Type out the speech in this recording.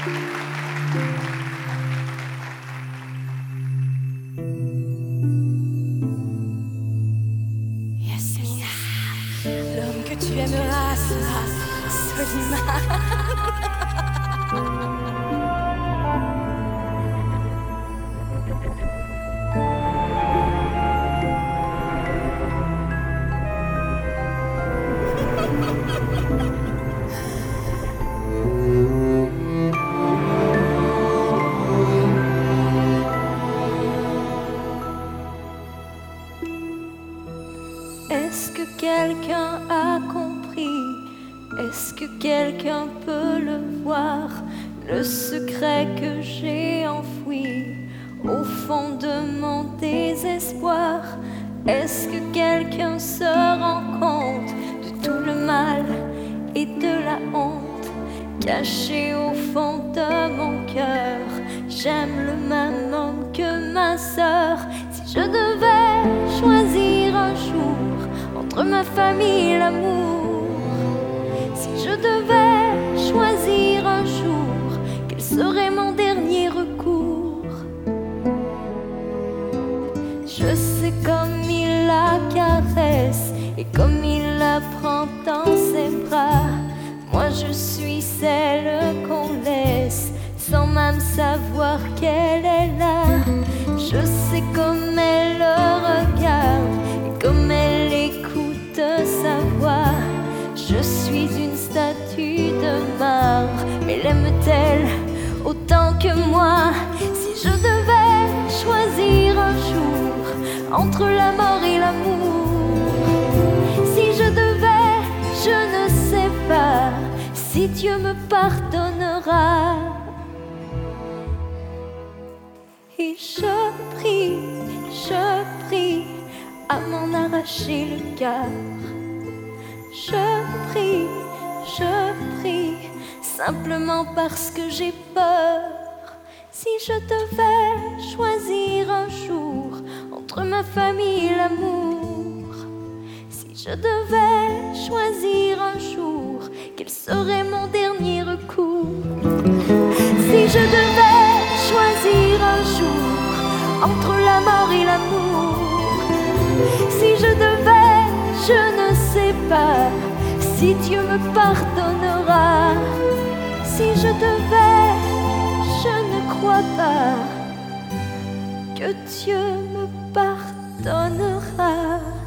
Yasmine, l'homme que tu aimeras sera Soliman. Est-ce que quelqu'un a compris? Est-ce que quelqu'un peut le voir? Le secret que j'ai enfoui au fond de mon désespoir. Est-ce que quelqu'un se rend compte de tout le mal et de la honte caché au fond de mon cœur? J'aime le même homme que ma sœur. Si je devais choisir un jour entre ma famille et l'amour, si je devais choisir un jour, quel serait mon dernier recours? Je sais comme il la caresse et comme il la prend dans ses bras. Moi je suis celle qu'on laisse sans même savoir qu'elle est là. Je sais comme elle le regarde et comme elle écoute sa voix. Je suis une statue de marbre, mais l'aime-t-elle autant que moi? Si je devais choisir un jour entre la mort et l'amour, si je devais, je ne sais pas si Dieu me pardonnera. Et je prie à m'en arracher le cœur. Je prie, simplement parce que j'ai peur. Si je devais choisir un jour entre ma famille et l'amour, si je devais choisir un jour, quel serait mon dernier recours? Si je devais choisir un jour entre la mort et l'amour, si je devais, je ne sais pas si Dieu me pardonnera. Si je devais, je ne crois pas que Dieu me pardonnera.